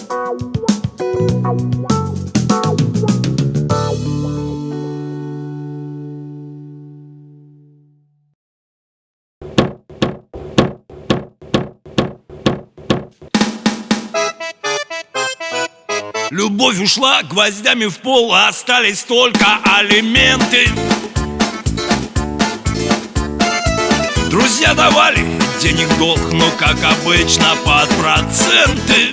Любовь ушла гвоздями в пол, а остались только алименты. Друзья давали денег долг, но, как обычно, под проценты.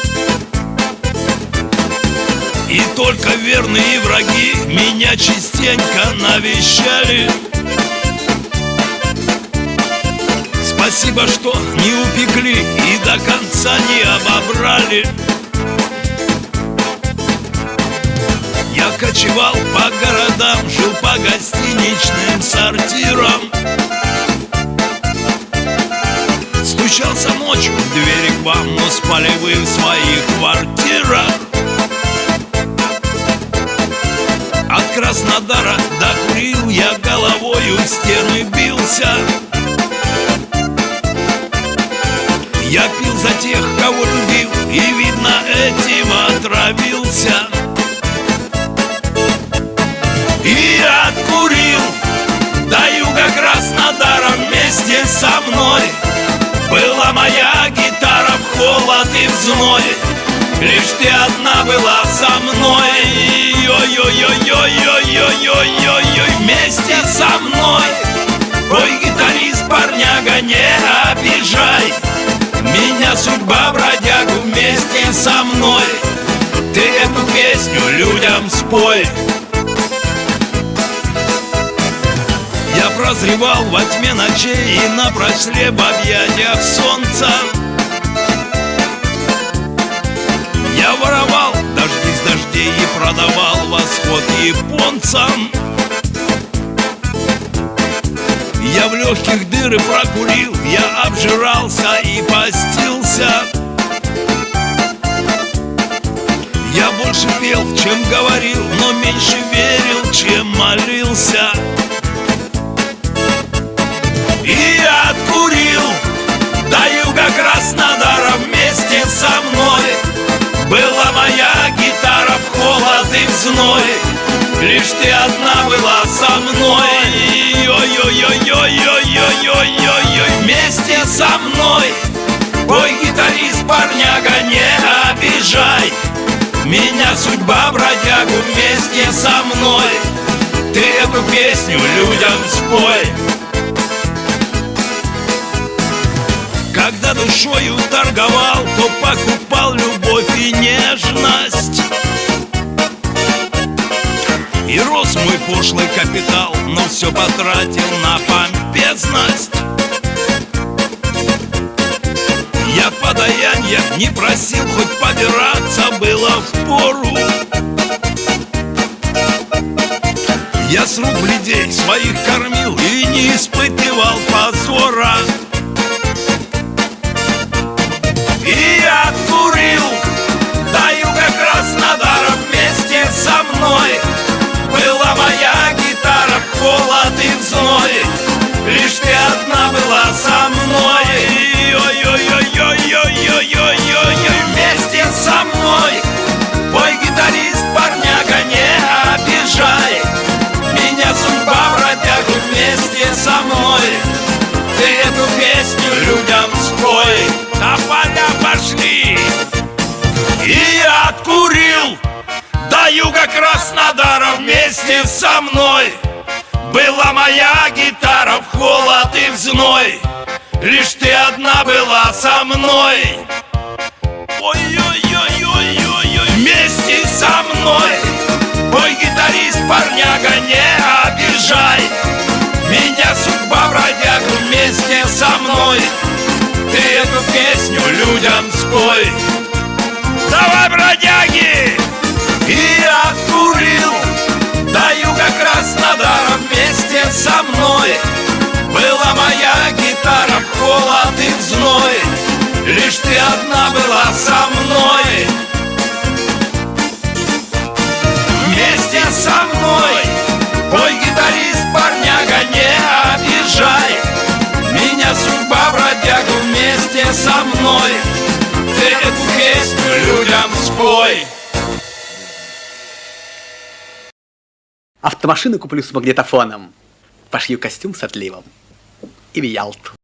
И только верные враги меня частенько навещали. Спасибо, что не упекли и до конца не обобрали. Я кочевал по городам, жил по гостиничным сортирам. Стучался ночью в двери к вам, но спали вы в своих квартирах. От Краснодара докурил, я головою в стены бился. Я пил за тех, кого любил, и, видно, этим отравился. И откурил до юга Краснодара вместе со мной. Была моя гитара в холод и в зной, лишь ты одна была со мной. Ой-ой-ой-ой-ой-ой-ой-ой-ой, вместе со мной. Ой, гитарист, парняга, не обижай меня, судьба, бродягу, вместе со мной. Ты эту песню людям спой. Я прозревал во тьме ночей и напрочь слеп в объятиях солнца. Я воровал дожди с дождей и продавал восход японцам. Я в легких дыры прокурил, я обжирался и постился. Я больше пел, чем говорил, но меньше верил, чем молился. И откурил до юга Краснодара вместе со мной. Была моя гитара в холод и в зной, лишь ты одна была со мной. Ой-ой-ой-ой-ой-ой-ой-ой-ой, вместе со мной. Ой, гитарист, парняга, не обижай меня, судьба, бродягу, вместе со мной. Ты эту песню людям спой. Когда душою торговал, то покупал любовь и нежность. И рос мой пошлый капитал, но все потратил на помпезность. Я подаяния не просил, хоть побираться было впору. Я с рук людей своих кормил и не испытывал позора. И откурил до юга Краснодара вместе со мной. Была моя гитара в холод и в зной, лишь ты одна была со мной. Ой-ой-ой-ой-ой-ой-ой-ой, вместе со мной. Ой, гитарист, парняга, не обижай меня, судьба, бродягу, вместе со мной. Ты эту песню людям спой. Тополя пошли. И откурил до юга Краснодара вместе со мной. Была моя гитара в холод и в зной, лишь ты одна была со мной. Ой-ой-ой-ой-ой-ой, вместе со мной. Ой, гитарист, парняга, не обижай меня, судьба, бродягу, вместе со мной. Ты эту песню людям спой. Давай, бродяги! И откурил до юга Краснодара вместе со мной. Была моя гитара в холод и в зной, лишь ты одна была со мной. Вместе со мной. Ой, гитарист, парняга, не обижай меня, судьба, бродягу, вместе со мной. Ты эту песню людям спой. Автомашину куплю с магнитофоном, пошью костюм с отливом и в Ялту.